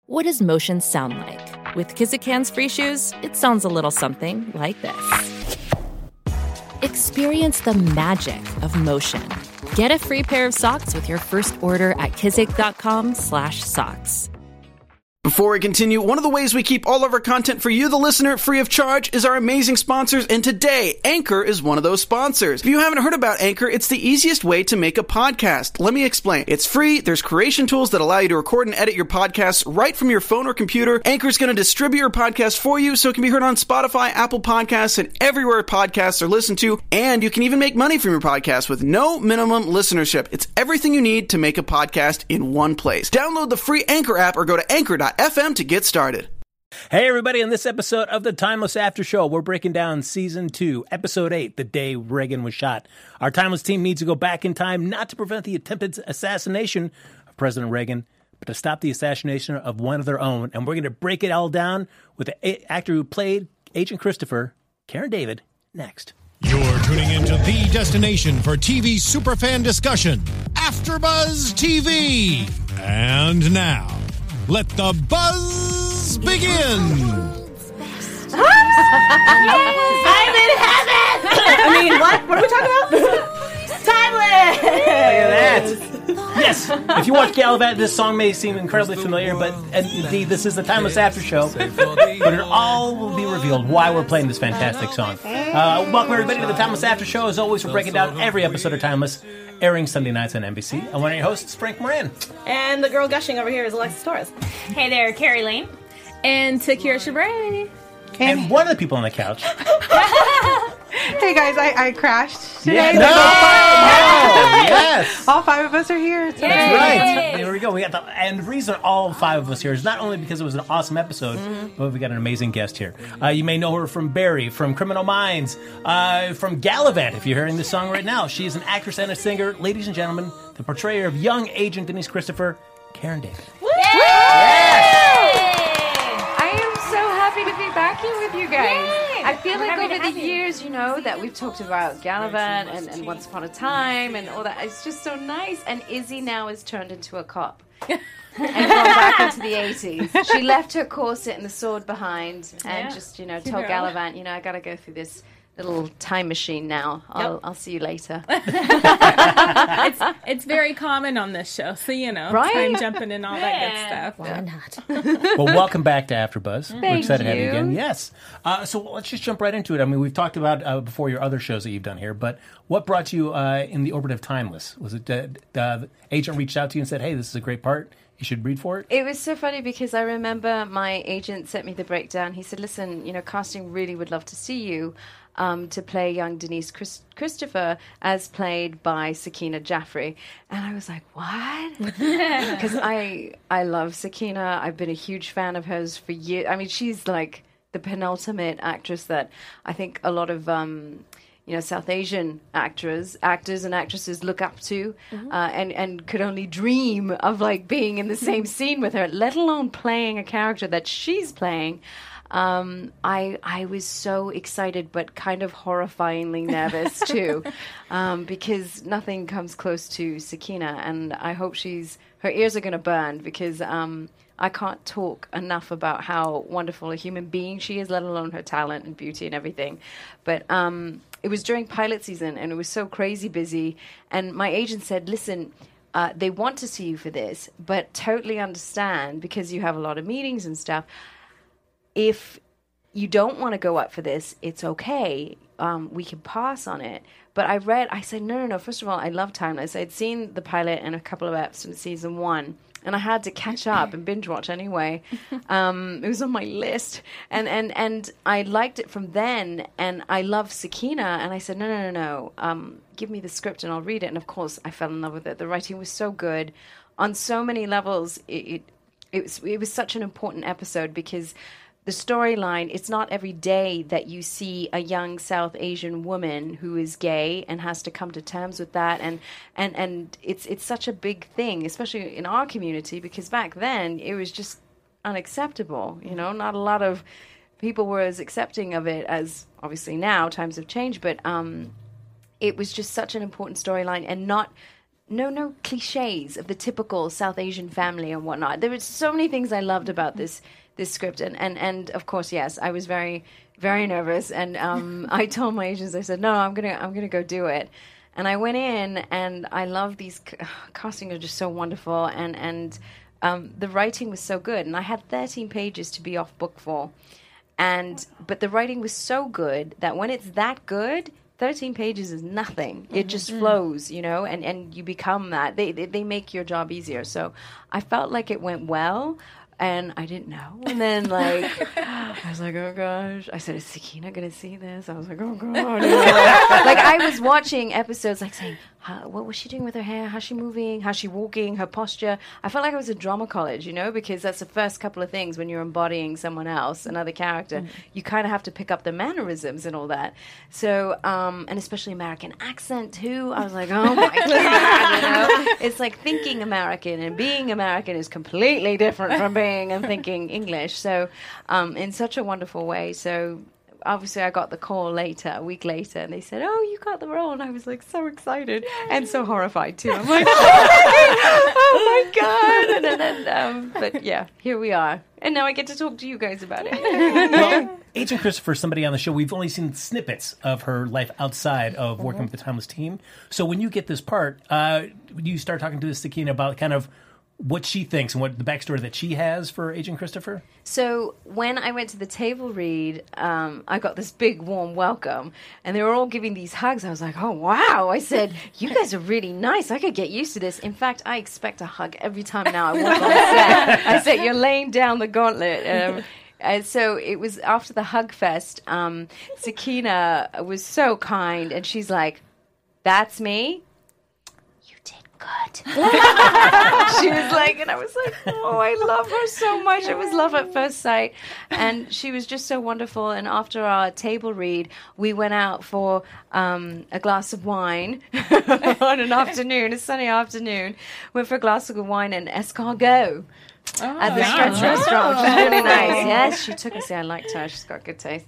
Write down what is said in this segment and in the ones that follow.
What does motion sound like? With Kizikans free shoes, it sounds a little something like this. Experience the magic of motion. Get a free pair of socks with your first order at kizik.com/socks. Before we continue, one of the ways we keep all of our content for you, the listener, free of charge is our amazing sponsors, and today, Anchor is one of those sponsors. If you haven't heard about Anchor, it's the easiest way to make a podcast. Let me explain. It's free, there's creation tools that allow you to record and edit your podcasts right from your phone or computer. Anchor's going to distribute your podcast for you so it can be heard on Spotify, Apple Podcasts, and everywhere podcasts are listened to, and you can even make money from your podcast with no minimum listenership. It's everything you need to make a podcast in one place. Download the free Anchor app or go to anchor.fm to get started. Hey everybody, on this episode of the Timeless After Show, we're breaking down Season 2, Episode 8, The Day Reagan Was Shot. Our Timeless team needs to go back in time not to prevent the attempted assassination of President Reagan, but to stop the assassination of one of their own. And we're going to break it all down with the actor who played Agent Christopher, Karen David, next. You're tuning into the destination for TV superfan discussion, AfterBuzz TV. And now, let the buzz begin. I'm in heaven! I mean, what? What are we talking about? Timeless! Look at that. Yes, if you watch Gallivant, this song may seem incredibly familiar, but indeed, this is the Timeless After Show. But it all will be revealed why we're playing this fantastic song. Welcome, everybody, to the Timeless After Show. As always, we're breaking down every episode of Timeless, airing Sunday nights on NBC. And one of your hosts, Frank Moran. And the girl gushing over here is Alexis Torres. Hey there, Carrie Lane. And Takira Shabray. And one of the people on the couch. Hey guys, I crashed today. Yeah, no! Yes! All five of us are here today. That's right. There we go. And the reason all five of us here is not only because it was an awesome episode, but we got an amazing guest here. You may know her from Barry, from Criminal Minds, from Gallivant, if you're hearing this song right now. She is an actress and a singer. Ladies and gentlemen, the portrayer of young Agent Denise Christopher, Karen David. I am so happy to be back here with you guys. Yay! I feel like We're happy over to the have you. years, that we've talked about Gallivant and Once Upon a Time and all that. It's just so nice. And Izzy now has turned into a cop and gone back into the 80s. She left her corset and the sword behind and just, told Gallivant, I got to go through this little time machine now. I'll see you later. It's very common on this show, so Right? time jumping and all that good stuff. Why not? Well, welcome back to AfterBuzz. We're excited to have you you. again. Yes. So let's just jump right into it. I mean, we've talked about before your other shows that you've done here, but what brought you in the orbit of Timeless? Was it the agent reached out to you and said, hey, this is a great part, you should read for it? It was so funny because I remember my agent sent me the breakdown. He said, listen, casting really would love to see you to play young Denise Christopher as played by Sakina Jaffrey. And I was like, what? Because I love Sakina. I've been a huge fan of hers for years. I mean, she's like the penultimate actress that I think a lot of South Asian actors and actresses look up to, and could only dream of like being in the same scene with her, let alone playing a character that she's playing. I was so excited, but kind of horrifyingly nervous too, because nothing comes close to Sakina, and I hope her ears are going to burn because I can't talk enough about how wonderful a human being she is, let alone her talent and beauty and everything. But it was during pilot season, and it was so crazy busy. And my agent said, listen, they want to see you for this, but totally understand because you have a lot of meetings and stuff. If you don't want to go up for this, it's okay. We can pass on it. But I said, no. First of all, I love Timeless. I'd seen the pilot and a couple of episodes in season 1. And I had to catch up and binge watch anyway. It was on my list. And I liked it from then. And I love Sakina. And I said, no. Give me the script and I'll read it. And of course, I fell in love with it. The writing was so good. On so many levels, it was such an important episode because the storyline, it's not every day that you see a young South Asian woman who is gay and has to come to terms with that. And it's such a big thing, especially in our community, because back then it was just unacceptable. Not a lot of people were as accepting of it as obviously now. Times have changed, but it was just such an important storyline, and not no cliches of the typical South Asian family and whatnot. There were so many things I loved about this script, and of course, yes, I was very, very nervous, and I told my agents, I said, no, I'm gonna go do it. And I went in, and I love these casting are just so wonderful, and the writing was so good, and I had 13 pages to be off book for, but the writing was so good that when it's that good, 13 pages is nothing. It just flows, and you become that. They make your job easier. So I felt like it went well. And I didn't know. And then, I was like, oh, gosh. I said, is Sakina going to see this? I was like, oh, God. I was watching episodes, saying, what was she doing with her hair? How's she moving? How's she walking? Her posture? I felt like I was at drama college, because that's the first couple of things when you're embodying someone else, another character. You kind of have to pick up the mannerisms and all that. So, and especially American accent, too. I was like, oh, my God. It's like thinking American and being American is completely different from being and thinking English. So, in such a wonderful way. So, obviously, I got the call a week later, and they said, oh, you got the role. And I was so excited and so horrified, too. I'm like, oh, my God. And then, but yeah, here we are. And now I get to talk to you guys about it. Well, Agent Christopher, somebody on the show, we've only seen snippets of her life outside of working with the Timeless team. So when you get this part, you start talking to Sakina about kind of what she thinks and what the backstory that she has for Agent Christopher? So when I went to the table read, I got this big warm welcome, and they were all giving these hugs. I was like, oh, wow. I said, you guys are really nice. I could get used to this. In fact, I expect a hug every time now I walk on set. I said, you're laying down the gauntlet. And so it was after the hug fest, Sakina was so kind, and she's like, that's me. Good. She was like, and I was like, oh, I love her so much. It was love at first sight. And she was just so wonderful. And after our table read, we went out for a glass of wine on an afternoon, a sunny afternoon. Went for a glass of wine and escargot. At the Stretch restaurant, which was really nice. Yes, she took us there. I liked her. She's got good taste.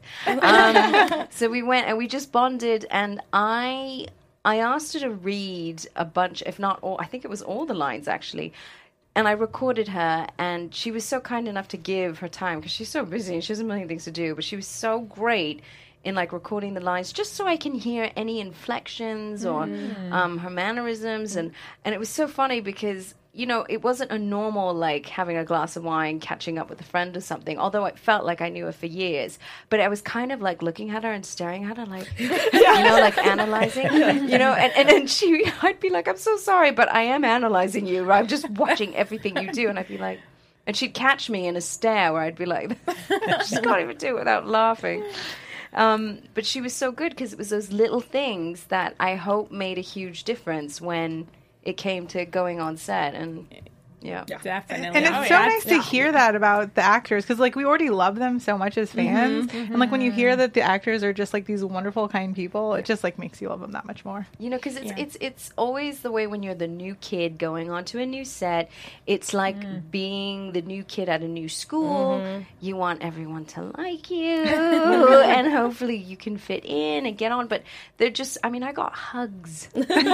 So we went and we just bonded, and I asked her to read a bunch, if not all, I think it was all the lines, actually. And I recorded her, and she was so kind enough to give her time, because she's so busy and she has a million things to do, but she was so great in, recording the lines, just so I can hear any inflections or her mannerisms. And it was so funny because, it wasn't a normal, having a glass of wine, catching up with a friend or something, although it felt like I knew her for years. But I was kind of, looking at her and staring at her, analyzing, and then I'd be like, I'm so sorry, but I am analyzing you. I'm just watching everything you do. And I'd be like, and she'd catch me in a stare where I'd be like, she can't even do it without laughing. But she was so good because it was those little things that I hope made a huge difference when it came to going on set. And yeah, definitely. And it's so nice to hear that about the actors, because we already love them so much as fans, and when you hear that the actors are just these wonderful, kind people, it just makes you love them that much more. Because it's always the way when you're the new kid going onto a new set. It's like being the new kid at a new school. You want everyone to like you, and hopefully you can fit in and get on. But they're just, I got hugs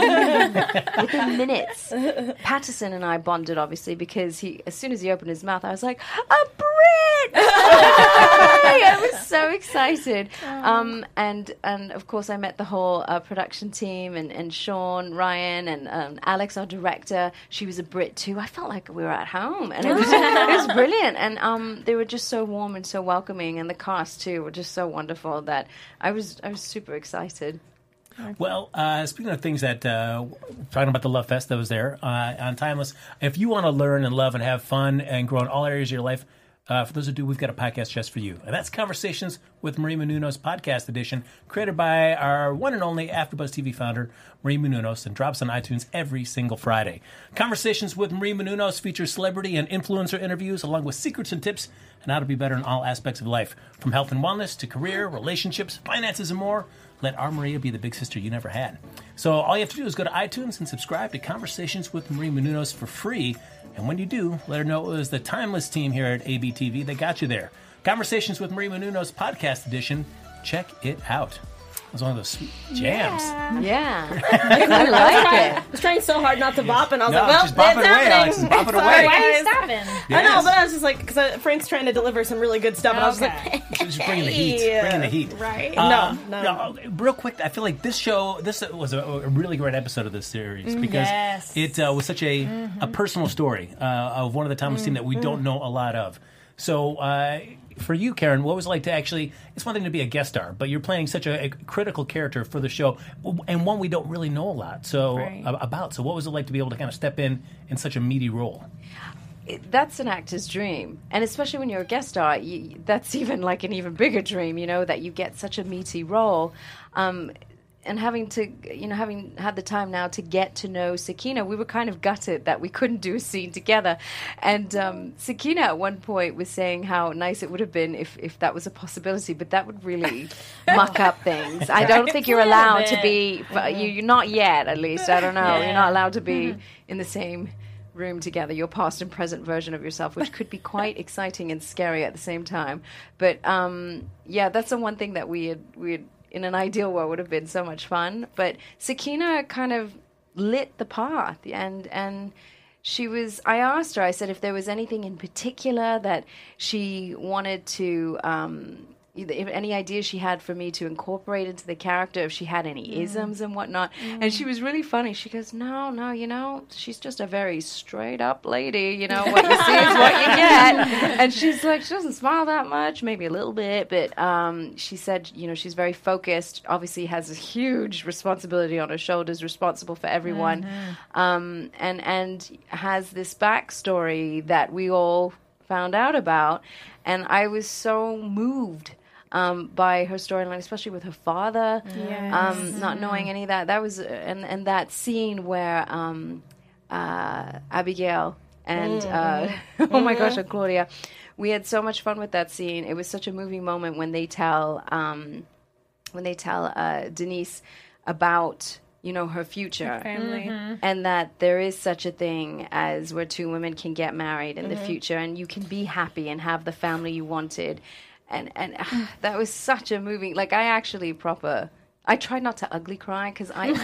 within minutes. Patterson and I bonded, obviously, because as soon as he opened his mouth, I was like, a Brit! I was so excited. And of course, I met the whole production team, and Sean, Ryan, and Alex, our director. She was a Brit too. I felt like we were at home, and it was brilliant. And they were just so warm and so welcoming, and the cast too were just so wonderful that I was super excited. Well, speaking of things that, talking about the Love Fest that was there on Timeless, if you want to learn and love and have fun and grow in all areas of your life, for those who do, we've got a podcast just for you. And that's Conversations with Marie Menounos podcast edition, created by our one and only AfterBuzz TV founder, Marie Menounos, and drops on iTunes every single Friday. Conversations with Marie Menounos features celebrity and influencer interviews, along with secrets and tips on how to be better in all aspects of life, from health and wellness to career, relationships, finances, and more. Let our Maria be the big sister you never had. So all you have to do is go to iTunes and subscribe to Conversations with Marie Menounos for free. And when you do, let her know it was the Timeless team here at ABTV that got you there. Conversations with Marie Menounos podcast edition. Check it out. was one of those sweet jams. Yeah. I like it. I was trying so hard not to bop, and I was No, like, well, she's bopping it's away, happening. Alex. She's bopping Sorry, away. guys. Why are you stopping? I know, Yes. but I was just like, because Frank's trying to deliver some really good stuff, and I was like, She's bringing the heat. Bringing the heat. right? No. No. Real quick, I feel like this was a really great episode of this series because Yes. it was such a personal story of one of the Timeless team that we don't know a lot of. So, for you, Karen, what was it like to actually? It's one thing to be a guest star, but you're playing such a critical character for the show, and one we don't really know a lot about. So, what was it like to be able to kind of step in such a meaty role? That's an actor's dream, and especially when you're a guest star, that's even like an even bigger dream. That you get such a meaty role. And having had the time now to get to know Sakina, we were kind of gutted that we couldn't do a scene together. And Sakina at one point was saying how nice it would have been if that was a possibility, but that would really muck up things. I don't think you're allowed to be, you're not yet at least, I don't know, you're not allowed to be in the same room together, your past and present version of yourself, which could be quite exciting and scary at the same time. But that's the one thing that we had in an ideal world would have been so much fun. But Sakina kind of lit the path, and she was, I asked her, I said if there was anything in particular that she wanted to, if any ideas she had for me to incorporate into the character, if she had any isms and whatnot. And she was really funny. She goes, no, she's just a very straight up lady. What you see is what you get. And she's like, she doesn't smile that much, maybe a little bit. But she said, she's very focused, obviously has a huge responsibility on her shoulders, responsible for everyone. And has this backstory that we all found out about. And I was so moved by her storyline, especially with her father, not knowing any of that. That was and that scene where Abigail and oh my gosh, and Claudia, we had so much fun with that scene. It was such a moving moment when they tell Denise about her future, family. and that there is such a thing as where two women can get married in the future, and you can be happy and have the family you wanted. And that was such a moving. Like I tried not to ugly cry because I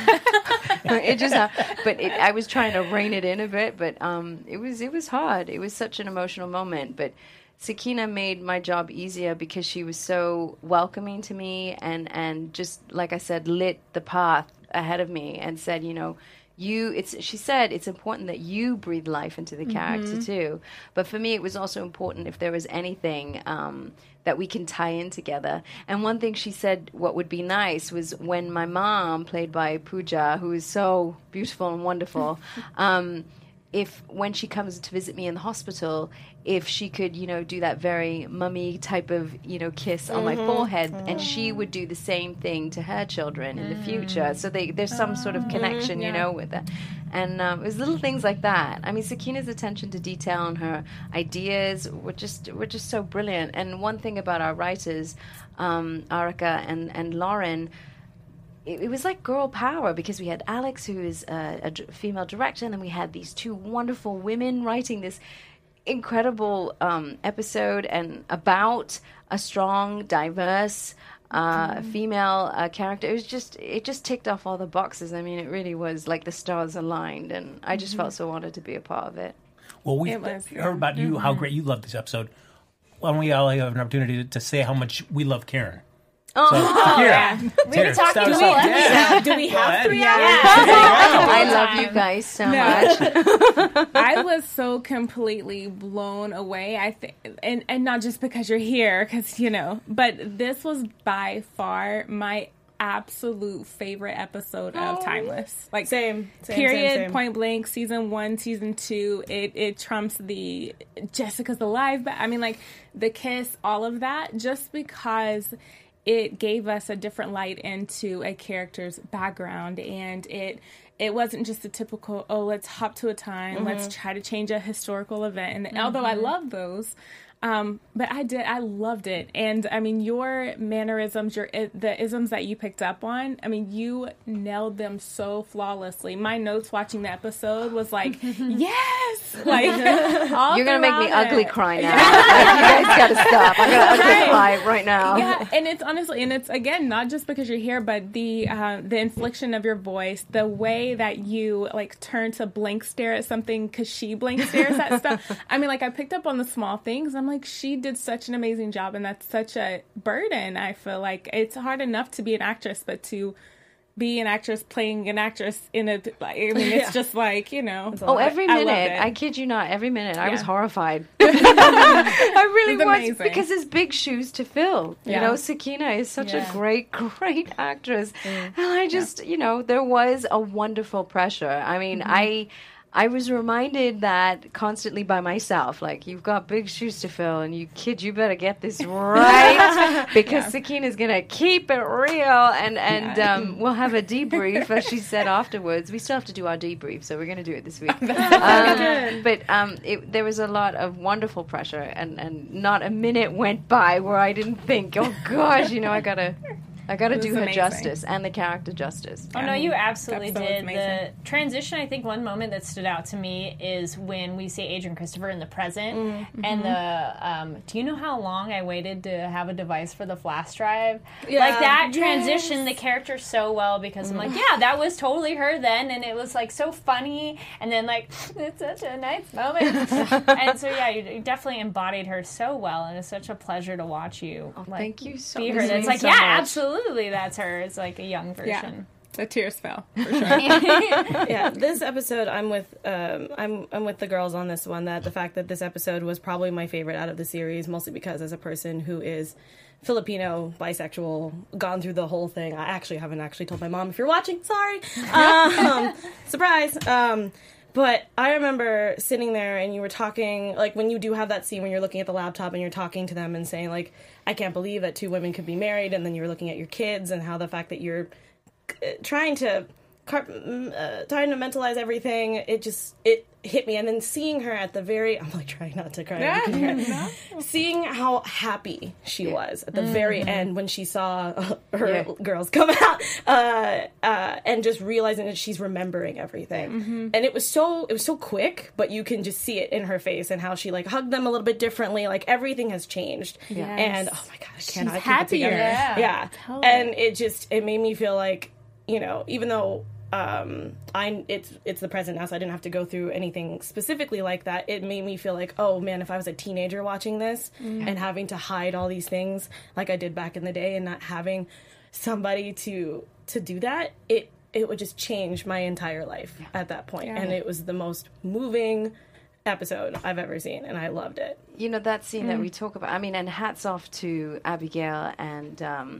was trying to rein it in a bit. But it was hard. It was such an emotional moment. But Sakina made my job easier because she was so welcoming to me and just like I said, lit the path ahead of me and said, she said it's important that you breathe life into the character too. But for me, it was also important if there was anything that we can tie in together. And one thing she said, what would be nice was when my mom, played by Pooja, who is so beautiful and wonderful, when she comes to visit me in the hospital, if she could, do that very mummy type of, kiss on my forehead, and she would do the same thing to her children in the future. So there's some sort of connection, with that. And it was little things like that. I mean, Sakina's attention to detail and her ideas were just so brilliant. And one thing about our writers, Arika and Lauren, it was like girl power because we had Alex, who is a female director, and then we had these two wonderful women writing this incredible episode and about a strong, diverse female character. It just ticked off all the boxes. I mean, it really was like the stars aligned, and I just felt so honored to be a part of it. Well, we heard about you, how great you loved this episode. Why don't we all have an opportunity to say how much we love Karen? We were talking the whole episode. Do we have 3 hours? I love you guys so much. I was so completely blown away. I think, and not just because you're here, because but this was by far my absolute favorite episode of Timeless. Like Same. Period. Point blank. Season 1, season 2. It trumps the Jessica's alive. But I mean, like the kiss, all of that, just because it gave us a different light into a character's background, and it it wasn't just a typical, let's hop to a time, let's try to change a historical event. And although I love those, but I loved it. And I mean, your mannerisms, the isms that you picked up on, I mean, you nailed them so flawlessly. My notes watching the episode was like, yes! Like, you're going to make me ugly cry now. Like, you guys got to stop. I'm going to ugly cry right now. Yeah, and it's honestly, and it's again, not just because you're here, but the inflection of your voice, the way that you like turn to blank stare at something because she blank stares at stuff. I mean, like, I picked up on the small things. I'm like, she did such an amazing job, and that's such a burden. I feel like it's hard enough to be an actress, but to be an actress playing an actress in a, I mean, it's just like, you know. Every minute. I kid you not, every minute. I was horrified. I really was, amazing. Because it's big shoes to fill. You know, Sakina is such a great, great actress. And I just, you know, there was a wonderful pressure. I mean, I was reminded that constantly by myself, like, you've got big shoes to fill, and you better get this right, because Sakina's going to keep it real, and we'll have a debrief, as she said afterwards. We still have to do our debrief, so we're going to do it this week. But there was a lot of wonderful pressure, and not a minute went by where I didn't think, oh gosh, you know, I got to do her justice and the character justice. Oh, no, you absolutely did. The transition, I think one moment that stood out to me is when we see Adrian Christopher in the present. And the, do you know how long I waited to have a device for the flash drive? Yeah. Like, that transition, the character so well, because I'm like, yeah, that was totally her then, and it was, like, so funny, and then, like, it's such a nice moment. And so, yeah, you definitely embodied her so well, and it's such a pleasure to watch you. Oh, like, thank you so much. It's like, yeah, absolutely. That's her. It's like a young version. Yeah. The tears fell for sure. Yeah, this episode, I'm with the girls on this one. That the fact that this episode was probably my favorite out of the series, mostly because as a person who is Filipino, bisexual, gone through the whole thing. I haven't told my mom. If you're watching, sorry. Surprise. But I remember sitting there and you were talking, like, when you do have that scene when you're looking at the laptop and you're talking to them and saying, like, I can't believe that two women could be married, and then you're looking at your kids and how the fact that you're trying to mentalize everything, it hit me. And then seeing her at the very, I'm like trying not to cry. Seeing how happy she was at the very end when she saw her girls come out, and just realizing that she's remembering everything. And it was so quick, but you can just see it in her face and how she like hugged them a little bit differently. Like, everything has changed. And oh my god, I cannot keep happier. Yeah. Totally. And it made me feel like, you know, even though it's the present now, so I didn't have to go through anything specifically like that. It made me feel like, oh man, if I was a teenager watching this and having to hide all these things like I did back in the day, and not having somebody to do that, it would just change my entire life at that point. And it was the most moving episode I've ever seen, and I loved it. You know, that scene that we talk about, I mean, and hats off to Abigail and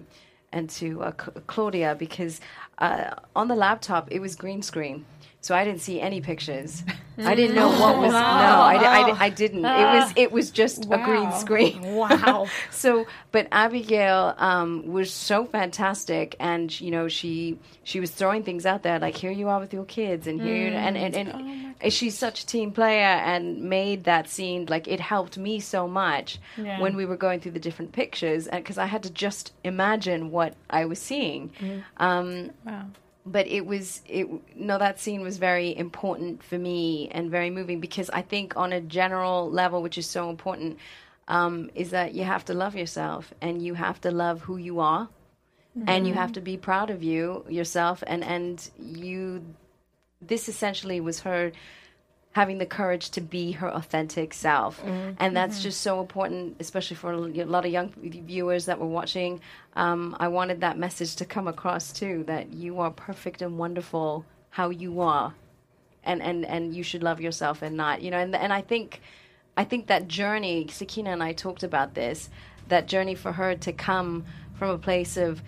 to Claudia, because on the laptop it was green screen, so I didn't see any pictures. I didn't know what was. I didn't. It was just a green screen. Wow. So, but Abigail was so fantastic, and you know, she was throwing things out there like, here you are with your kids, and here and she's such a team player, and made that scene, like, it helped me so much when we were going through the different pictures, and because I had to just imagine what I was seeing. Wow. But that scene was very important for me and very moving, because I think on a general level, which is so important, is that you have to love yourself, and you have to love who you are, and you have to be proud of yourself, and you. This essentially was her having the courage to be her authentic self. And that's just so important, especially for a lot of young viewers that were watching. I wanted that message to come across too, that you are perfect and wonderful how you are, and you should love yourself, and not, you know, and I think that journey, Sakina and I talked about this, that journey for her to come from a place of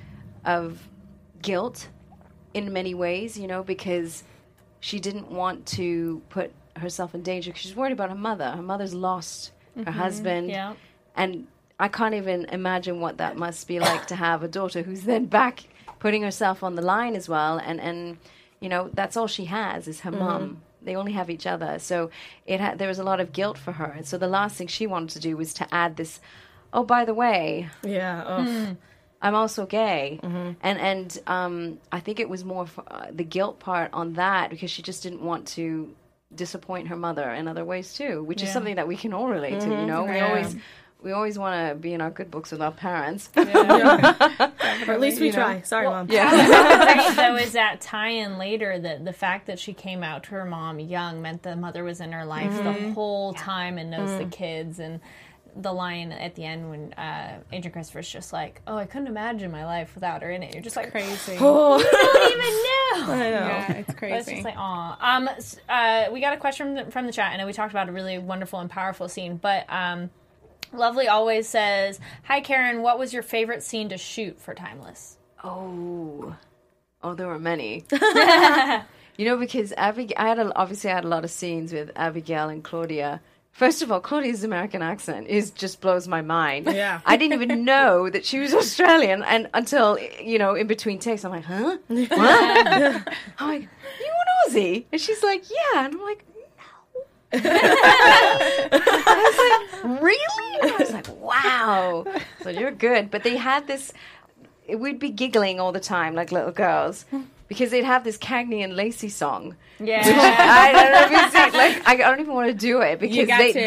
guilt in many ways, you know, because she didn't want to put herself in danger, because she's worried about her mother. Her mother's lost her husband. And I can't even imagine what that must be like to have a daughter who's then back putting herself on the line as well. And you know, that's all she has is her mom. They only have each other. So there was a lot of guilt for her. And so the last thing she wanted to do was to add this, oh, by the way, I'm also gay. And I think it was more the guilt part on that, because she just didn't want to disappoint her mother in other ways too, which is something that we can all relate to, you know. We always want to be in our good books with our parents. Or at least we try. Sorry, Mom. Yeah. There was that tie-in later that the fact that she came out to her mom young meant the mother was in her life the whole time and knows the kids. And the line at the end when Agent Christopher's just like, oh, I couldn't imagine my life without her in it. You're just like, crazy. Oh, you don't even know. I know. Yeah, it's crazy. But it's just like, aw. We got a question from the chat. I know we talked about a really wonderful and powerful scene, but Lovely always says, hi, Karen, what was your favorite scene to shoot for Timeless? Oh, there were many. You know, because I had a lot of scenes with Abigail and Claudia. First of all, Claudia's American accent just blows my mind. Yeah. I didn't even know that she was Australian, and until, you know, in between takes, I'm like, huh? What? I'm like, you an Aussie? And she's like, yeah. And I'm like, no. I was like, really? And I was like, wow. So you're good. But they had this, we'd be giggling all the time like little girls, because they'd have this Cagney and Lacey song. Yeah. I don't know if you see, like, I don't even want to do it, because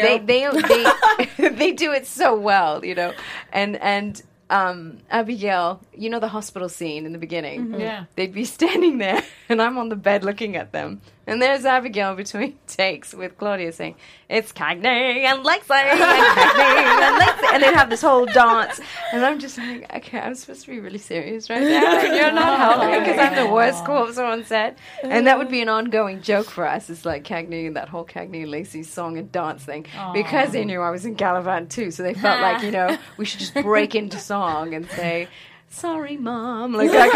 they do it so well, you know. And Abigail, you know the hospital scene in the beginning? Yeah. They'd be standing there, and I'm on the bed looking at them. And there's Abigail between takes with Claudia saying, it's Cagney and Lexi, and Cagney and Lexi. And they'd have this whole dance. And I'm just like, okay, I'm supposed to be really serious right now. And you're not helping because I'm the worst corpse on set. And that would be an ongoing joke for us. It's like Cagney and that whole Cagney and Lacey song and dance thing. Because they knew I was in Gallivant too. So they felt like, you know, we should just break into song and say, sorry, Mom, like that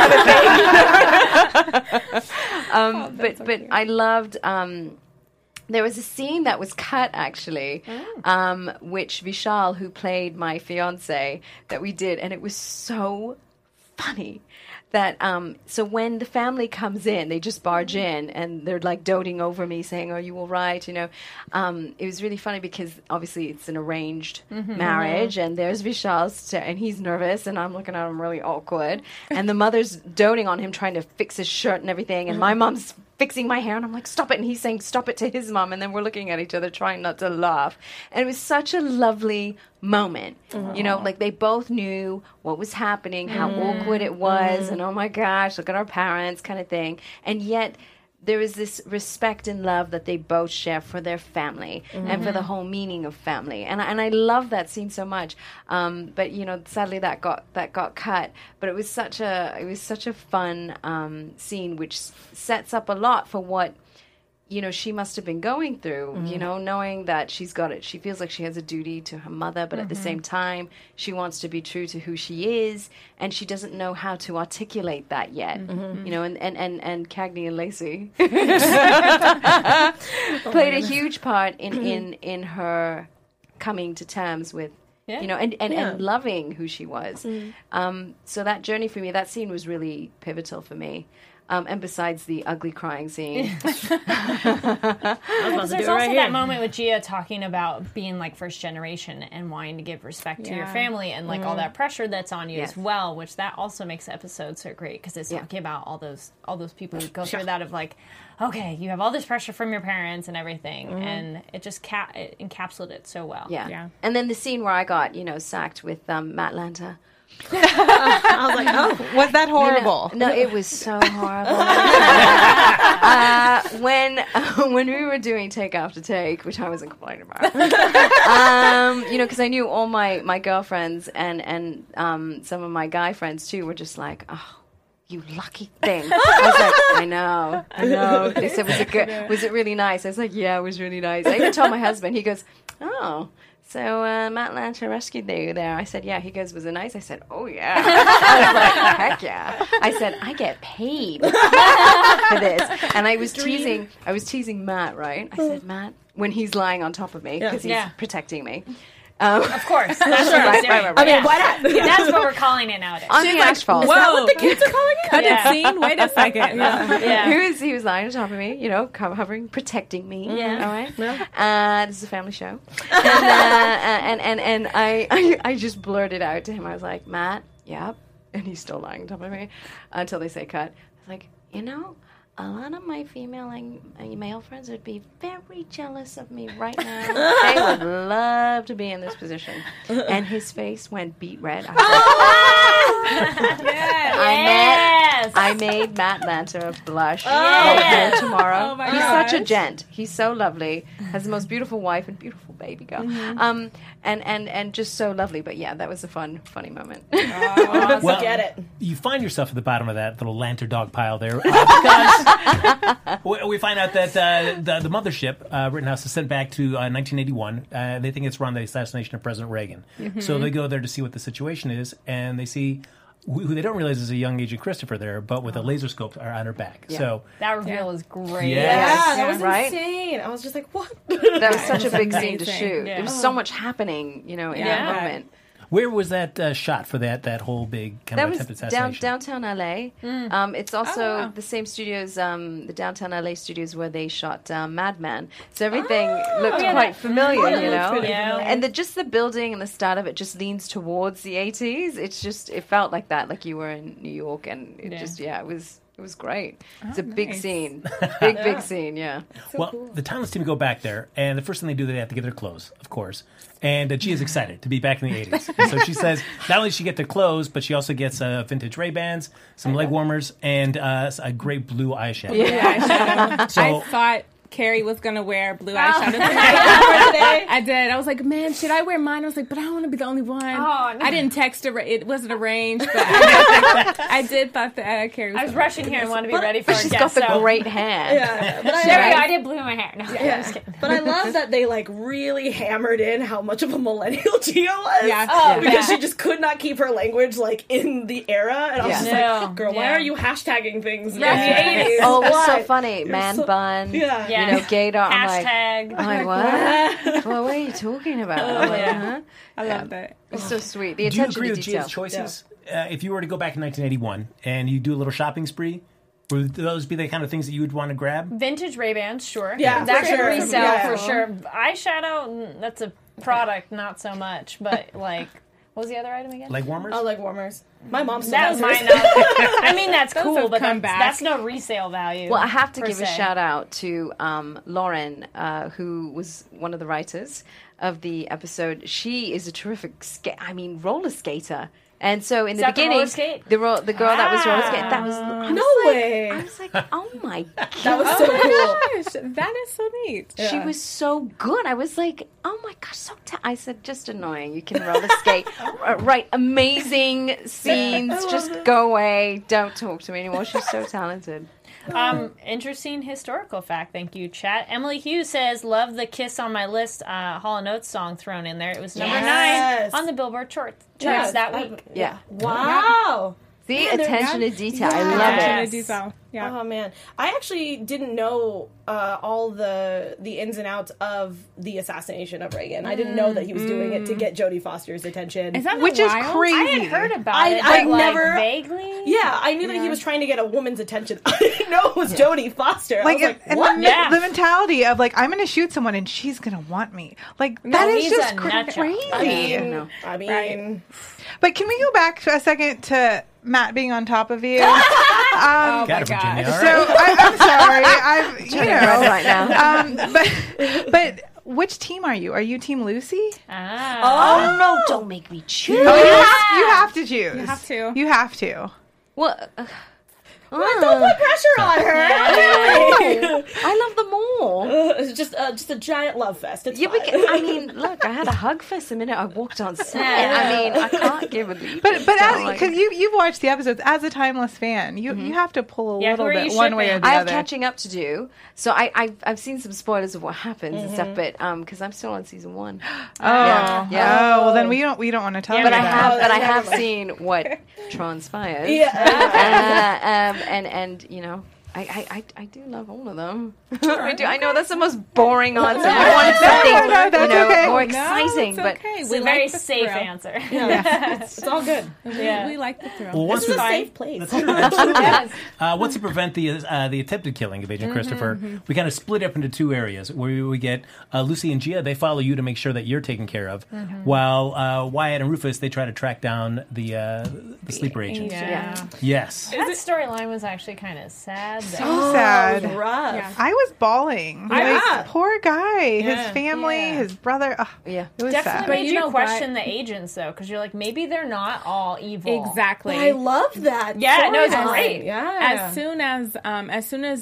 kind of thing. But I loved. There was a scene that was cut actually, which Vishal, who played my fiance, that we did, and it was so funny. That so when the family comes in, they just barge in and they're like doting over me, saying, "Are you all right?" You know, it was really funny because obviously it's an arranged marriage, and there's Vishal, and he's nervous, and I'm looking at him really awkward, and the mother's doting on him, trying to fix his shirt and everything, and my mom's fixing my hair, and I'm like, stop it, and he's saying stop it to his mom, and then we're looking at each other trying not to laugh, and it was such a lovely moment. You know, like they both knew what was happening, how awkward it was, and oh my gosh, look at our parents kind of thing, and yet there is this respect and love that they both share for their family and for the whole meaning of family, and I love that scene so much. But you know, sadly that got cut. But it was such a fun scene, which sets up a lot for what, you know, she must have been going through, you know, knowing that she's got it. She feels like she has a duty to her mother, but at the same time, she wants to be true to who she is, and she doesn't know how to articulate that yet, you know, and Cagney and Lacey played a huge part in her coming to terms with, you know, and loving who she was. So that journey for me, that scene was really pivotal for me. And besides the ugly crying scene. There's also that moment with Gia talking about being like first generation and wanting to give respect to your family and like all that pressure that's on you as well, which that also makes the episode so great because it's talking about all those people who go through that of like, okay, you have all this pressure from your parents and everything, and it just it encapsulated it so well. Yeah. And then the scene where I got, you know, sacked with Matt Lanter. I was like, oh, was that horrible? No, it was so horrible. When we were doing take after take, which I wasn't complaining about, you know, because I knew all my girlfriends and some of my guy friends too were just like, oh, you lucky thing. I was like, I know. They said, was it really nice? I was like, yeah, it was really nice. I even told my husband. He goes, oh. So Matt Lanter rescued you there. I said, yeah. He goes, was it nice? I said, oh, yeah. I was like, heck yeah. I said, I get paid for this. And I was teasing Matt, right? I said, Matt, when he's lying on top of me, because he's protecting me. Of course. That's right. I mean, why not? That's what we're calling it nowadays. On the asphalt. Is that what the kids are calling it? Cut it scene. Wait a second. Yeah. He was lying on top of me, you know, hovering, protecting me. Yeah. All right. This is a family show, and I just blurted out to him. I was like, Matt, yep, and he's still lying on top of me until they say cut. I was like, you know, a lot of my female and male friends would be very jealous of me right now. They would love to be in this position. And his face went beet red. I made Matt Lanter blush tomorrow. Oh my He's gosh. such a gent. He's so lovely. Has the most beautiful wife and beautiful baby girl. And just so lovely. But yeah, that was a funny moment. Well, Get it. you find yourself at the bottom of that little lantern dog pile there because we find out that the mothership, Rittenhouse, is sent back to 1981. They think it's around the assassination of President Reagan. So they go there to see what the situation is, and they see who they don't realize is a young Agent Christopher there, but with a laser scope on her back. Yeah. So That reveal was great. Yes. That was Right? insane. I was just like, what? That was such a big scene to amazing. shoot. Yeah. There was so much happening, you know, in that moment. where was that shot for that whole big kind That of was attempted assassination? downtown LA. It's also the same studios, the downtown LA studios where they shot Mad Men. So everything looked quite familiar, you know. Yeah. And just the building and the start of it just leans towards the 80s. It felt like that, like you were in New York, and it was great. It's a big scene, big scene. Yeah. The Timeless team go back there, and the first thing they have to get their clothes, of course. And Gia's excited to be back in the 80s. And so she says not only does she get their clothes, but she also gets vintage Ray-Bans, some leg warmers, and a great blue eyeshadow. Yeah, So I thought Carrie was gonna wear blue eyeshadow today. I did. I was like, man, should I wear mine? I was like, but I don't want to be the only one. Oh, no. I didn't text her. It wasn't arranged, but I did thought that Carrie was I was rushing here and wanted to be ready for But a she's guest. got the so. great hair. Yeah, but There we go. I did blue in my hair. No, I'm just kidding. But I love that they like really hammered in how much of a millennial Gia was. Yeah. Oh, because yeah. she just could not keep her language like in the era, and I was just Yeah. like, "Girl, why Yeah. are you hashtagging things?" in Yeah. the 80s? Oh, it was so Why? funny. Man so- bun. Yeah. Yeah. You know, gaydar. Hashtag. I'm like, what? Well, what are you talking about? I'm like, huh? I love that. It's so sweet. The do you attention agree to with detail. Gia's choices? If you were to go back in 1981 and you do a little shopping spree, would those be the kind of things that you would want to grab? Vintage Ray-Bans, sure. Yeah, that for could sure. resell Yeah. for sure. Eyeshadow, that's a product, not so much. But like, what was the other item again? Leg warmers? I like warmers. My mom still That has was hers. mine. I mean, that's cool, have but come that's back. no resale value. Well, I have to per give a se. shout out to Lauren, who was one of the writers of the episode. She is a terrific, roller skater. And so in the that the beginning, roller skate? the girl that was roller skating, that was No way. I was like, oh my god, That was so cool. Gosh, that is so neat. she was so good. I was like, oh my gosh, I said, just annoying. You can roller skate, right? Amazing scenes. Just go away. Don't talk to me anymore. She's so talented. Interesting historical fact. Thank you, chat. Emily Hughes says, "Love the Kiss on my list." Hall & Oates song thrown in there. It was number Yes. 9 on the Billboard charts Yes. that week. Yeah. Wow. See, Yeah, they're attention to not- detail. I Yeah. love Attention it. to detail. Yeah. Oh man, I actually didn't know all the ins and outs of the assassination of Reagan. I didn't know that he was doing it to get Jodie Foster's attention. Is that Which not is wild? crazy. I had heard about I- it, I but, like, never- vaguely. Yeah, I knew that he was trying to get a woman's attention. I didn't know it was Jodie Foster. I was like, and what? the mentality of like, I'm going to shoot someone and she's going to want me. Like, that is he's just a nut job. crazy. I mean, But can we go back to a second to Matt being on top of you? Oh Got it, my Virginia. gosh. All So right. I'm sorry. I've you Turning red right know. now. But which team are you? Are you Team Lucy? Oh no! Don't make me choose. Oh, you have to choose. You have to. You have to. Well, don't put pressure on her. I love them all. It's just a giant love fest. It's Yeah, fine. because, I mean, look, I had a hug fest the minute I walked on set. I mean, I can't give a leap. But because you've watched the episodes as a Timeless fan, you have to pull a Yeah, little who are bit you one way or shipping? the I have other. catching up to do, so I've seen some spoilers of what happens and stuff, but because I'm still on season 1. Oh, Yeah. Oh, well then we don't want to tell you But I that. have seen what transpires. Yeah. And you know, I do love all of them. I do. I know that's the most boring answer. I wanted something more exciting, it's but okay. It's We a very like the safe thrill. answer. It's all good. We like the thrill. Well, once It's we a safe place. Yes. once we prevent the attempted killing of Agent Christopher, we kind of split up into two areas where we get Lucy and Gia. They follow you to make sure that you're taken care of, while Wyatt and Rufus, they try to track down the sleeper agent. Yeah. Yes. That storyline was actually kind of sad. Though. So sad. Rough. Yeah. I was bawling. Yeah. Poor guy. His Yeah. family, his brother. yeah. It was Definitely sad. made you you know question the agents, though, because you're like, maybe they're not all evil. Exactly. I love that. Yeah, no, it's storyline. great. Yeah. As soon as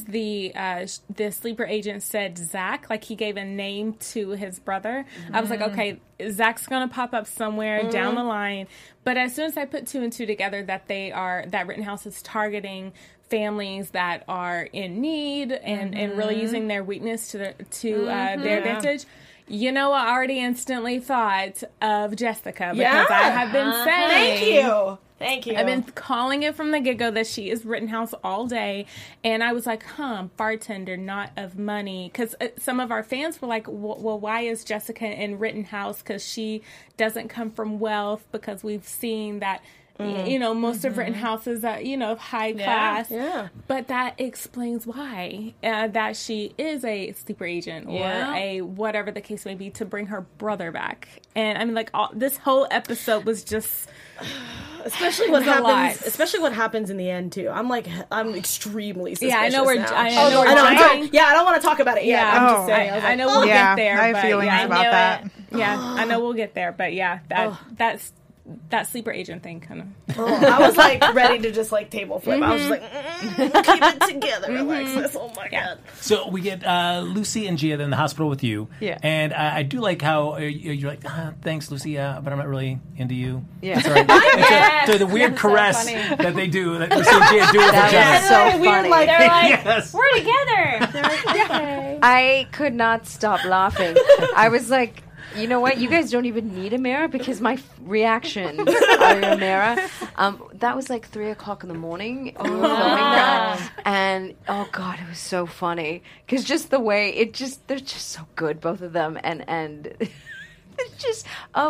the sleeper agent said Zach, like he gave a name to his brother, I was like, okay, Zach's gonna pop up somewhere down the line. But as soon as I put two and two together that that Rittenhouse is targeting families that are in need and really using their weakness to their advantage. You know, I already instantly thought of Jessica because I have been saying. Thank you. I've been calling it from the get-go that she is Rittenhouse all day. And I was like, bartender, not of money. Because some of our fans were like, well, why is Jessica in Rittenhouse? Because she doesn't come from wealth, because we've seen that, you know, most of Rittenhouse is, high class. Yeah. But that explains why. That she is a sleeper agent or a whatever the case may be to bring her brother back. And I mean, like, this whole episode was just... Especially what happens in the end too. I'm extremely suspicious. Yeah, I know we're. now. I know we're I'm dying. sorry. Yeah, I don't want to talk about it yet. Yeah, I'm just saying. I know we'll get there. I have but feelings yeah, about that. Yeah, I know we'll get there. But yeah, that's that sleeper agent thing kind of. I was like ready to just like table flip. I was just like, keep it together, Alexis. Oh my god. So we get Lucy and Gia in the hospital with you. Yeah. And I do like how you're like, thanks, Lucy, but I'm not really into you. Yeah. That's all right. So the weird caress that they do, that Lucy and Gia do with each That other. was so funny. They're like, Yes. we're together. They're like, okay. I could not stop laughing. I was like, you know what? You guys don't even need a mirror because my reactions are a mirror. That was like 3:00 in the morning. We were filming that, and oh god, it was so funny because just the way they're just so good, both of them, and it's just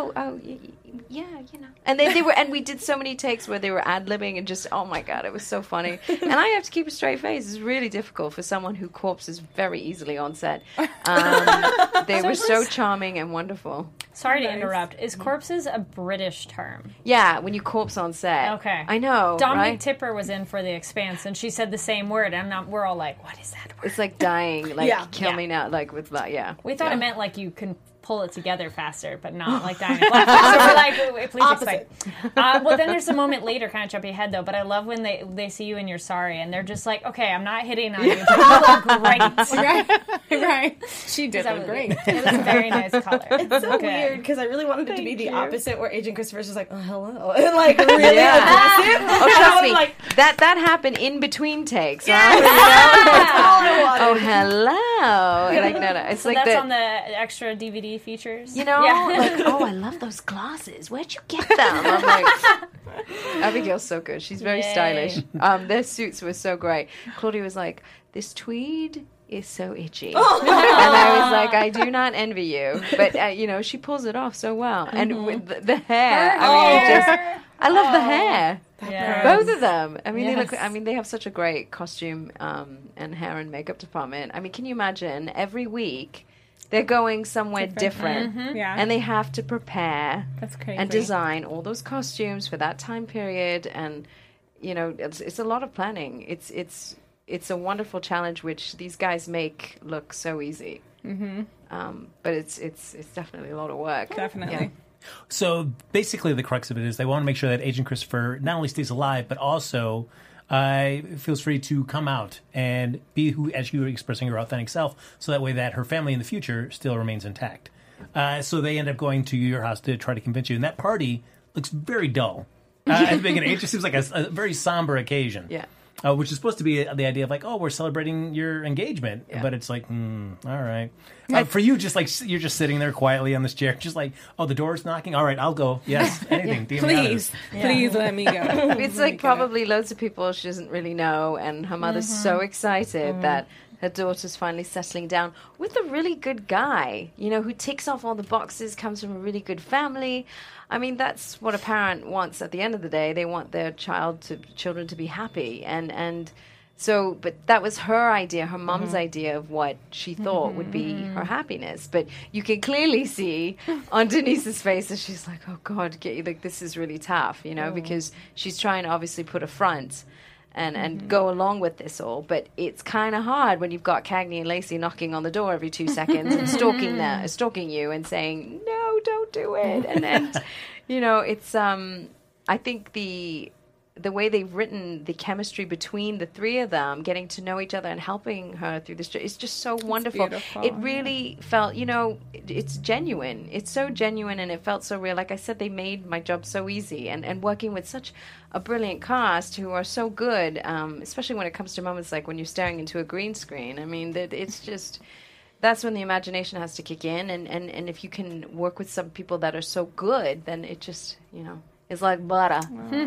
yeah, you know. And they were, and we did so many takes where they were ad-libbing and just, oh my god, it was so funny. And I have to keep a straight face. It's really difficult for someone who corpses very easily on set. They were so charming and wonderful. Sorry to interrupt. Is corpses a British term? Yeah, when you corpse on set. Okay. I know, Dominic right? Tipper was in For the Expanse, and she said the same word, and we're all like, what is that word? It's like dying, like kill Yeah. me now, like with yeah. We thought it meant like you can pull it together faster, but not like dying. So we're like, please explain. Well, then there's a moment later, kind of jumping ahead though, but I love when they see you and you're sorry, and they're just like, okay, I'm not hitting on you, but you look great. Right. She did look great. It was a very nice color. It's so Okay. weird because I really wanted it to be the opposite, where Agent Christopher's just like, oh hello, and like really aggressive. Oh, trust me, Like, that happened in between takes. yeah, Right? that's all I wanted. Oh, hello. Like, no. It's So like that's on the extra DVD features. you know, like, oh, I love those glasses. Where'd you get them? I'm like, Abigail's so good. She's very Yay. stylish. Their suits were so great. Claudia was like, this tweed is so itchy. And I was like, I do not envy you. But, you know, she pulls it off so well. And with the hair, I love the hair. Yeah. Both of them. I mean, they have such a great costume and hair and makeup department. I mean, can you imagine every week they're going somewhere different, Yeah. and they have to prepare That's crazy. and design all those costumes for that time period, and you know, it's a lot of planning. It's a wonderful challenge, which these guys make look so easy. But it's definitely a lot of work. Definitely. Yeah. So basically, the crux of it is they want to make sure that Agent Christopher not only stays alive, but also feels free to come out and be who, as you were expressing, her authentic self, so that way that her family in the future still remains intact. So they end up going to your house to try to convince you, and that party looks very dull. At the beginning, it just seems like a very somber occasion. Yeah. Which is supposed to be the idea of like, oh, we're celebrating your engagement, but it's like, all right. For you, just like you're just sitting there quietly on this chair, just like, oh, the door's knocking. All right, I'll go. Yes, anything. Please let me go. It's like probably loads of people she doesn't really know, and her mother's so excited that her daughter's finally settling down with a really good guy, who ticks off all the boxes, comes from a really good family. I mean, that's what a parent wants at the end of the day. They want their children to be happy. And so, but that was her idea, her mom's idea of what she thought would be her happiness. But you can clearly see on Denise's face that she's like, oh, God, this is really tough, because she's trying to obviously put a front and go along with this all. But it's kind of hard when you've got Cagney and Lacey knocking on the door every 2 seconds and stalking you and saying, no, don't do it. And then, it's, I think the way they've written the chemistry between the three of them, getting to know each other and helping her through this, is just so wonderful. It really felt, it's genuine. It's so genuine and it felt so real. Like I said, they made my job so easy. And working with such a brilliant cast who are so good, especially when it comes to moments like when you're staring into a green screen. I mean, it's just... That's when the imagination has to kick in. And if you can work with some people that are so good, then it just, it's like butter.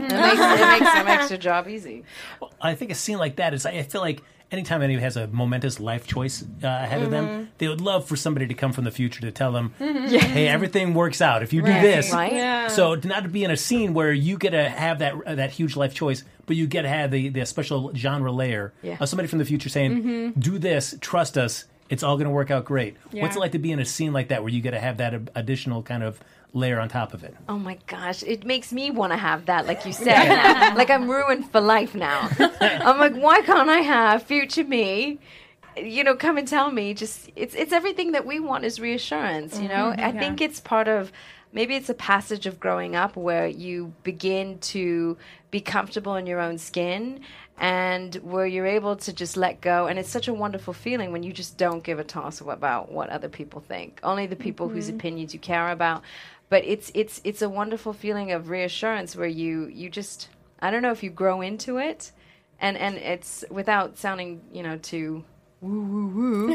It makes their job easy. Well, I think a scene like that is, I feel like anytime anybody has a momentous life choice ahead of them, they would love for somebody to come from the future to tell them, hey, everything works out if you do this. Right? Yeah. So not to be in a scene where you get to have that huge life choice, but you get to have the special genre layer of somebody from the future saying, do this, trust us, it's all going to work out great. Yeah. What's it like to be in a scene like that where you get to have that additional kind of layer on top of it? Oh my gosh, it makes me want to have that, like you said. Like I'm ruined for life now. I'm like, why can't I have future me, come and tell me? Just it's everything that we want is reassurance. I think it's part of, maybe it's a passage of growing up where you begin to be comfortable in your own skin and where you're able to just let go. And it's such a wonderful feeling when you just don't give a toss about what other people think. Only the people whose opinions you care about. But it's a wonderful feeling of reassurance where you just, I don't know if you grow into it, and it's without sounding, too woo.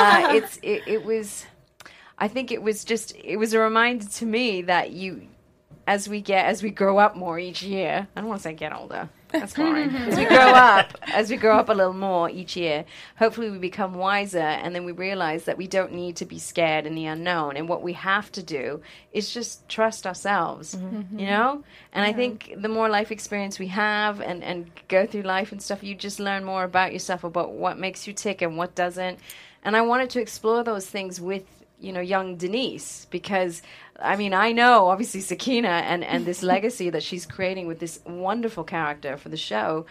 It was, I think it was a reminder to me that as we grow up more each year, I don't want to say get older. That's fine. As we grow up a little more each year, hopefully we become wiser, and then we realize that we don't need to be scared in the unknown. And what we have to do is just trust ourselves, And I think the more life experience we have and go through life and stuff, you just learn more about yourself, about what makes you tick and what doesn't. And I wanted to explore those things with, young Denise, because I know obviously Sakina and this legacy that she's creating with this wonderful character for the show,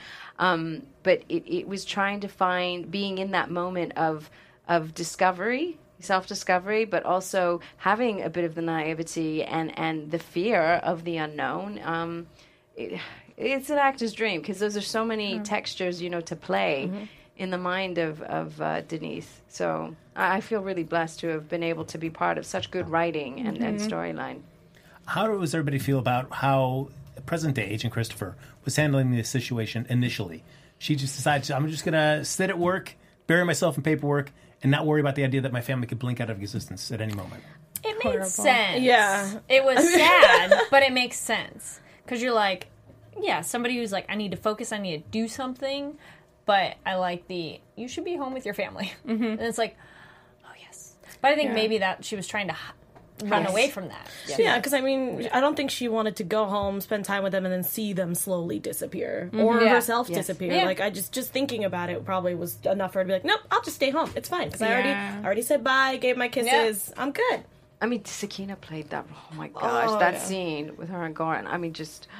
but it was trying to find being in that moment of discovery, self-discovery, but also having a bit of the naivety and the fear of the unknown. It's an actor's dream because those are so many textures, to play in the mind of Denise. So I feel really blessed to have been able to be part of such good writing and storyline. How does everybody feel about how present-day Agent Christopher was handling the situation initially? She just decided, I'm just going to sit at work, bury myself in paperwork, and not worry about the idea that my family could blink out of existence at any moment. It made sense. Yeah. It was sad, but it makes sense. Because you're like, somebody who's like, I need to focus, I need to do something. But I like you should be home with your family. And it's like, oh, yes. But I think maybe that she was trying to run away from that. Yeah, because I don't think she wanted to go home, spend time with them, and then see them slowly disappear. Or herself disappear. Yeah. Like, I just thinking about it probably was enough for her to be like, nope, I'll just stay home. It's fine. Because I already said bye, gave my kisses. Yeah. I'm good. Sakina played that. Oh, my gosh. Scene with her and Goran. Just...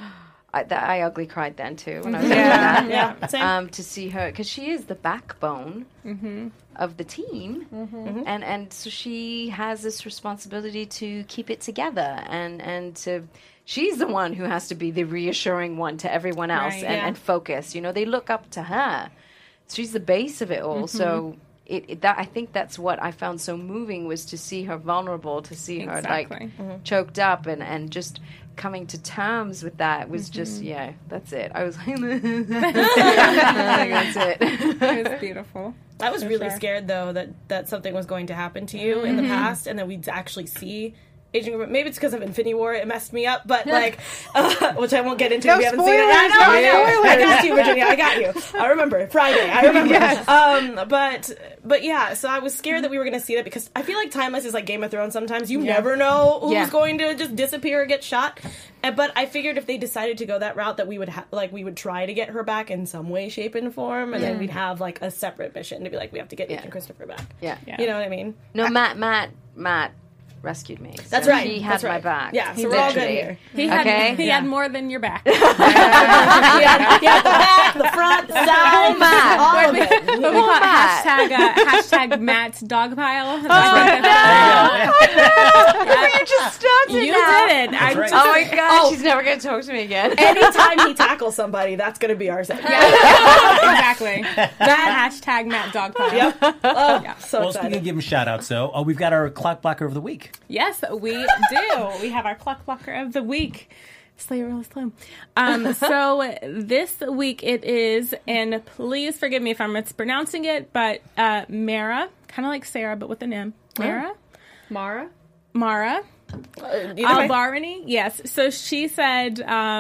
I ugly cried then too when I was watching that. Same. To see her, because she is the backbone of the team, and so she has this responsibility to keep it together, and she's the one who has to be the reassuring one to everyone else and focus. They look up to her. She's the base of it all. So I think that's what I found so moving, was to see her vulnerable, to see her like choked up and just coming to terms with that was just that's it. I was like, that's it. It was beautiful. I was really scared though that something was going to happen to you in the past, and that we'd actually see Agent. Maybe it's because of Infinity War, it messed me up, but like, which I won't get into. No if we haven't spoilers, seen it. I know. spoilers. I got you, Virginia. I got you. I remember Friday. I remember. Yes. But yeah. So I was scared that we were going to see that, because I feel like Timeless is like Game of Thrones. Sometimes you never know who's going to just disappear or get shot. But I figured if they decided to go that route, that we would we would try to get her back in some way, shape, and form, and then we'd have like a separate mission to be like, we have to get Agent Christopher back. Yeah. You know what I mean? No, Matt rescued me. So that's right. He had my back. Yeah, so we're all good here. He had more than your back. he had the back, the front, the side, all of it. But we call it hashtag Matt's dog pile. You just started. You now. did it. Right. Oh my gosh, she's never going to talk to me again. Anytime he tackles somebody, that's going to be our segment. Exactly. That hashtag Matt dog pile. Yep. Oh, so Well, excited. speaking of giving shout-outs, though, we've got our clock blocker of the week. Yes, we do. We have our clock blocker of the week. Slay really slow. So this week it is, and please forgive me if I'm mispronouncing it, but Mara, kind of like Sarah, but with an M. Mara Albarani. Yes. So she said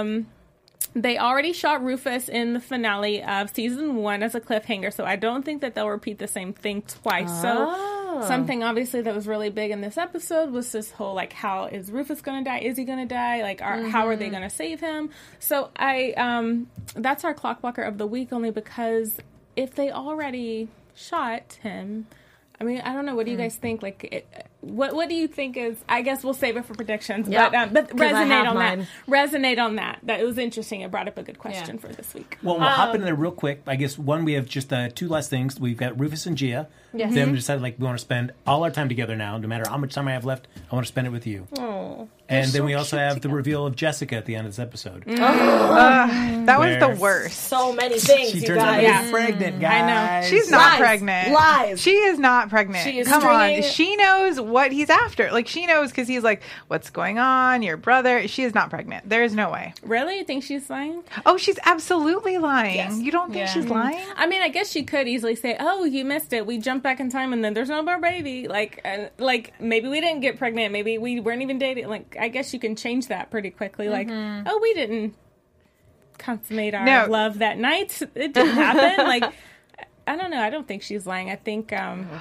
they already shot Rufus in the finale of season 1 as a cliffhanger, so I don't think that they'll repeat the same thing twice. So something obviously that was really big in this episode was this whole, like, how is Rufus going to die? Is he going to die? Like, how are they going to save him? So that's our clock blocker of the week, only because if they already shot him, I mean, I don't know. What do you guys think? Like, what do you think is? I guess we'll save it for predictions. Yep. But resonate on mine. that. Resonate on that. That it was interesting. It brought up a good question for this week. Well, we'll hop in there real quick. I guess one, we have just 2 last things. We've got Rufus and Gia. Yes. Them decided, like, we want to spend all our time together now. No matter how much time I have left, I want to spend it with you. Oh, and then we also have the reveal of Jessica at the end of this episode. That was the worst. so many things, She you turns out guys. to be pregnant, guys. I know. She's not Lies. pregnant. Lies. She is not pregnant. She is Come stringing- on. She knows what he's after. Like, she knows because he's like, what's going on? Your brother. She is not pregnant. There is no way. Really? You think she's lying? Oh, she's absolutely lying. Yes. You don't think she's lying? I mean, I guess she could easily say, "Oh, you missed it. We jumped back in time, and then there's no more baby." Like maybe we didn't get pregnant. Maybe we weren't even dating. Like, I guess you can change that pretty quickly. Like, oh, we didn't consummate our love that night. It didn't happen. Like, I don't know. I don't think she's lying. I think.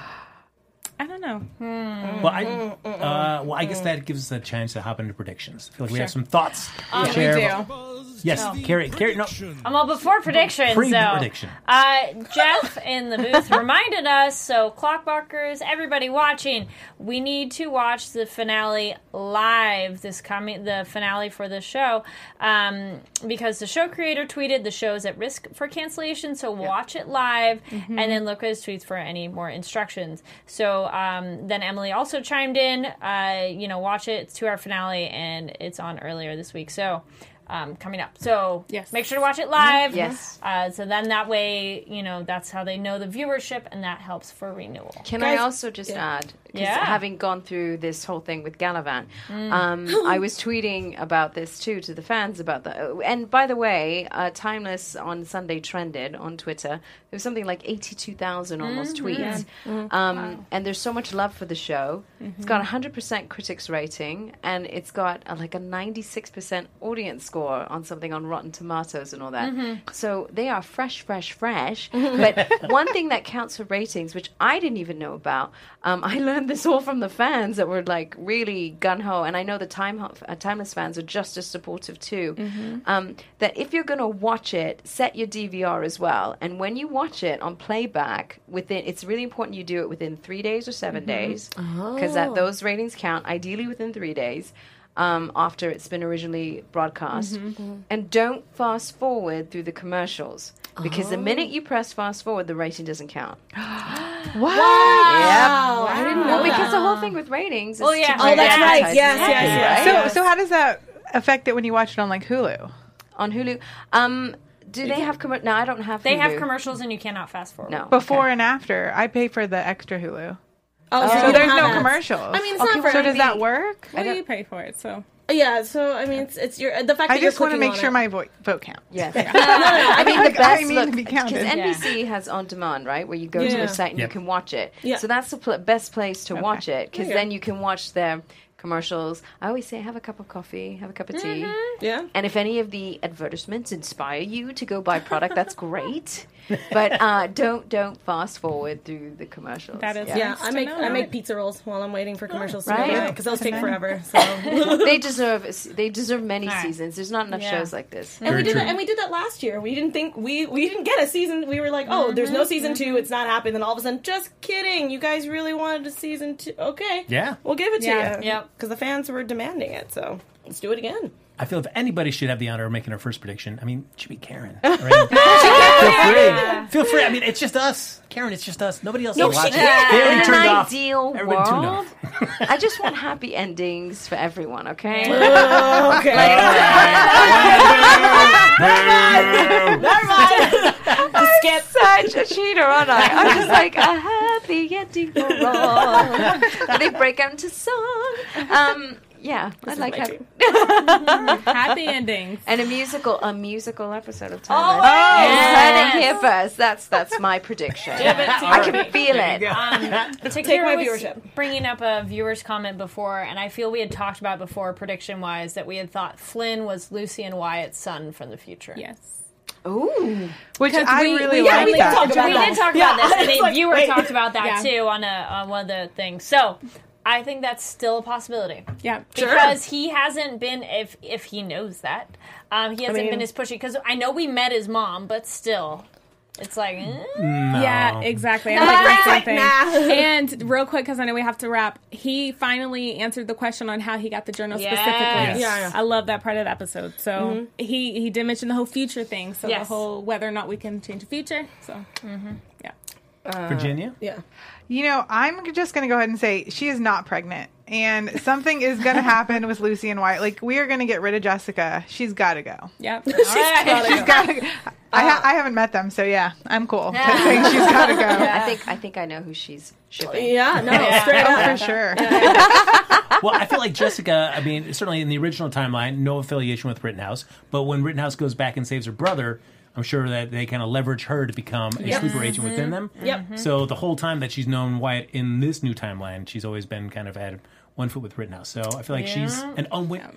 I don't know. Well, I guess that gives us a chance to hop into predictions. I feel like we have some thoughts to We share. do. Yes, Carrie. No, Well, before predictions, Pre-prediction. Jeff in the booth reminded us, so clockmarkers, everybody watching, we need to watch the finale live, the finale for the show, because the show creator tweeted the show's at risk for cancellation, so watch it live, and then look at his tweets for any more instructions. So then Emily also chimed in, watch it, it's 2-hour finale, and it's on earlier this week, so... coming up. So make sure to watch it live. Yes. So then that way, that's how they know the viewership, and that helps for renewal. Can I also just add, because having gone through this whole thing with Gallivant, I was tweeting about this too to the fans about that. And by the way, Timeless on Sunday trended on Twitter. There was something like 82,000 almost tweets. And there's so much love for the show. It's got 100% critics rating, and it's got a 96% audience score on something on Rotten Tomatoes and all that. So they are fresh. But one thing that counts for ratings, which I didn't even know about, I learned this all from the fans that were really gung-ho, and I know the Timeless fans are just as supportive too, that if you're going to watch it, set your DVR as well. And when you watch it on playback, it's really important you do it within 3 days or 7 days, because those ratings count, ideally within 3 days. After it's been originally broadcast. And don't fast forward through the commercials, because the minute you press fast forward, the rating doesn't count. What? Wow. I didn't know Because the whole thing with ratings is Oh, yeah. to Oh, that's right. advertise Yes. it, right? So how does that affect it when you watch it on Hulu? On Hulu. Do they have commercials? No, I don't have. They Hulu. have commercials, and you cannot fast forward. No. Before and after. I pay for the extra Hulu. Oh, So there's no commercials. I mean, it's not for So does that every- work? Well, you pay for it, so. Yeah, so I mean, it's your the fact that I just you're want to clicking make on sure it. my vote counts. Yes. I mean, the best I mean look to be because counted. NBC has on demand, right? Where you go to Yeah. the site and Yep. you can watch it. Yeah. So that's the best place to watch it because Yeah. then you can watch their commercials. I always say, have a cup of coffee, have a cup of tea. Yeah. And if any of the advertisements inspire you to go buy product, that's great. But don't fast forward through the commercials. That is- Yeah, Nice I to make know. I make pizza rolls while I'm waiting for commercials to Right. go because those take forever. So. They deserve many right. seasons. There's not enough Yeah. shows like this. And we did true. that. And we did that last year. We didn't think we didn't get a season. We were like, oh, there's no season 2. It's not happening. Then all of a sudden, just kidding. You guys really wanted a season 2? Okay, Yeah. we'll give it to Yeah. you. Yep. Because the fans were demanding it. So let's do it again. I feel if anybody should have the honor of making our first prediction, I mean, it should be Karen. Right? Feel free. I mean, it's just us. Karen, it's just us. Nobody else is watching. They already In an turned off. ideal Everybody tuned world, off. I just want happy endings for everyone, okay? Okay. Skip. Such a cheater, aren't I? I'm just like a happy ending for all. They break out into song. Yeah, I like my happy. Happy endings. And a musical episode of Oh, Time. yes. Heard it here first. That's my prediction. I can feel it. Takira my was viewership. bringing up a viewer's comment before, and I feel we had talked about before prediction-wise that we had thought Flynn was Lucy and Wyatt's son from the future. Yes. Ooh. Which I really yeah, like we that. talked about We that. did talk Yeah, about this. it's The like, viewer wait. talked about that Yeah. too on one of the things. So I think that's still a possibility. Yeah. Because he hasn't been, if he knows that, he hasn't been as pushy. Because I know we met his mom, but still, it's like, Yeah, exactly. I Nah. like the same thing. Nah. And real quick, because I know we have to wrap, he finally answered the question on how he got the journal Yes. specifically. Yeah. I love that part of the episode. So he did mention the whole future thing. So Yes. the whole whether or not we can change the future. So yeah. Virginia? Yeah. You know, I'm just going to go ahead and say she is not pregnant. And something is going to happen with Lucy and Wyatt. Like, we are going to get rid of Jessica. She's got to go. Yep. She's got to go. I haven't met them, so yeah, I'm cool. Saying she's got to go. I think I know who she's shipping. Yeah. No. Straight Oh, up. for sure. Well, I feel like Jessica, I mean, certainly in the original timeline, no affiliation with Rittenhouse. But when Rittenhouse goes back and saves her brother, I'm sure that they kind of leverage her to become a sleeper agent within them. Yep. So the whole time that she's known Wyatt in this new timeline, she's always been kind of had one foot with Rittenhouse. So I feel like she's an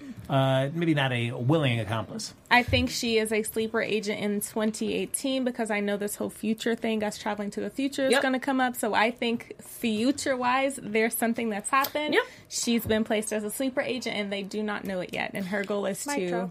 maybe not a willing accomplice. I think she is a sleeper agent in 2018 because I know this whole future thing, us traveling to the future, is Yep. going to come up. So I think future-wise, there's something that's happened. Yep. She's been placed as a sleeper agent, and they do not know it yet. And her goal is to...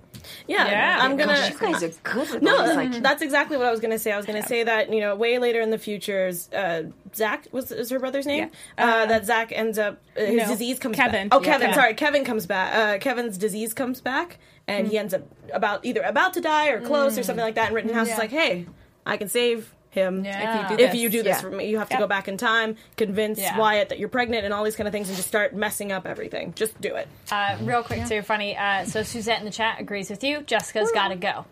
Yeah. I'm gonna. Gosh, you guys are good with No, all these, like, that's exactly what I was going to say. I was going to say that, way later in the future, Zach is her brother's name. Yeah. That Zach ends up his disease comes Kevin. back. Oh, Yeah. Kevin. Yeah. Sorry, Kevin comes back. Kevin's disease comes back, and he ends up about to die or close or something like that. And Rittenhouse is like, "Hey, I can save him if you do this for me. You have to go back in time, convince Wyatt that you're pregnant, and all these kind of things, and just start messing up everything. Just do it." real quick too, funny. So Suzette in the chat agrees with you. Jessica's got to go.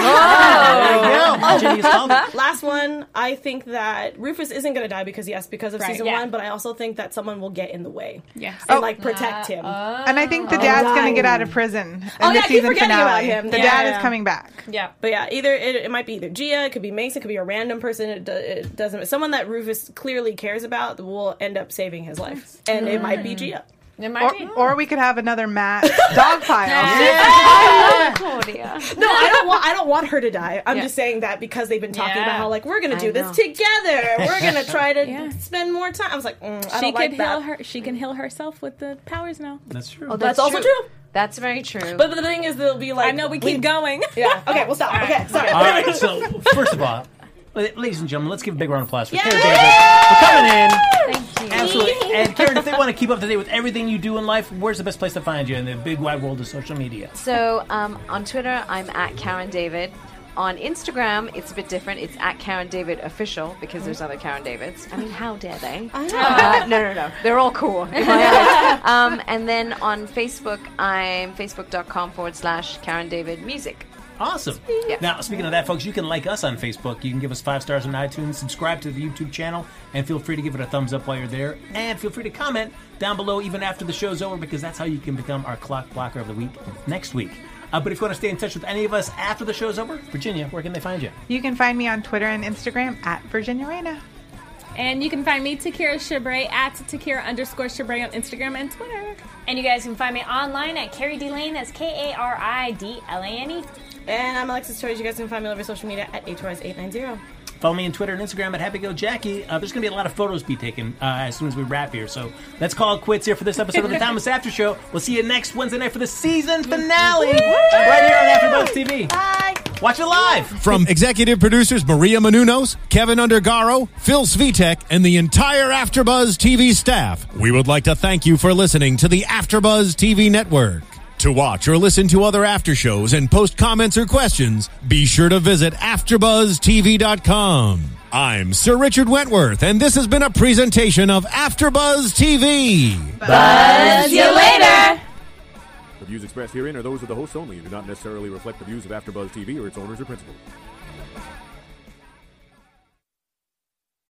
Virginia's called it. Last one, I think that Rufus isn't going to die because of season Yeah. 1, but I also think that someone will get in the way Yes. and protect him. And I think the dad's going to get out of prison in Oh, the yeah, I keep season forgetting finale. about him. The Yeah, dad yeah. is coming back. Yeah. But yeah, it might be either Gia, it could be Mason, it could be a random person. It doesn't. Someone that Rufus clearly cares about will end up saving his life, and it might be Gia. It might be. Or we could have another Matt dogpile. Claudia. No, I don't want her to die. I'm just saying that because they've been talking about how we're gonna do this together. We're gonna try to spend more time. I was like, I She don't like could that. heal her. She can heal herself with the powers now. That's true. Oh, That's also true. That's very true. But the thing is, they'll be like, I know we keep going. Yeah. Okay, we'll stop. Okay, sorry. All right, so first of all, ladies and gentlemen, let's give a big round of applause for Karen David for coming in. Thank you. Absolutely. And Karen, if they want to keep up to date with everything you do in life, where's the best place to find you in the big wide world of social media? So on Twitter, I'm at Karen David. On Instagram, it's a bit different. It's at Karen David Official because there's other Karen Davids. I mean, how dare they? No. They're all cool in my eyes. And then on Facebook, I'm facebook.com/Karen David Music. Awesome. Yeah. Now, speaking of that, folks, you can like us on Facebook. You can give us 5 stars on iTunes, subscribe to the YouTube channel, and feel free to give it a thumbs up while you're there. And feel free to comment down below even after the show's over, because that's how you can become our clock blocker of the week next week. But if you want to stay in touch with any of us after the show's over, Virginia, where can they find you? You can find me on Twitter and Instagram at Virginia Reina. And you can find me, Takira Shabre, at Takira_Shabre on Instagram and Twitter. And you guys can find me online at Carrie D Lane. That's KaridLane. And I'm Alexis Torres. You guys can find me all over social media at HTorres890. Follow me on Twitter and Instagram at HappyGoJackie. There's going to be a lot of photos be taken as soon as we wrap here. So let's call it quits here for this episode of the Timeless After Show. We'll see you next Wednesday night for the season finale right here on AfterBuzz TV. Bye. Watch it live. From executive producers Maria Menounos, Kevin Undergaro, Phil Svitek, and the entire AfterBuzz TV staff, we would like to thank you for listening to the AfterBuzz TV network. To watch or listen to other after shows and post comments or questions, be sure to visit AfterBuzzTV.com. I'm Sir Richard Wentworth, and this has been a presentation of AfterBuzz TV. Buzz you later. The views expressed herein are those of the hosts only and do not necessarily reflect the views of AfterBuzz TV or its owners or principals.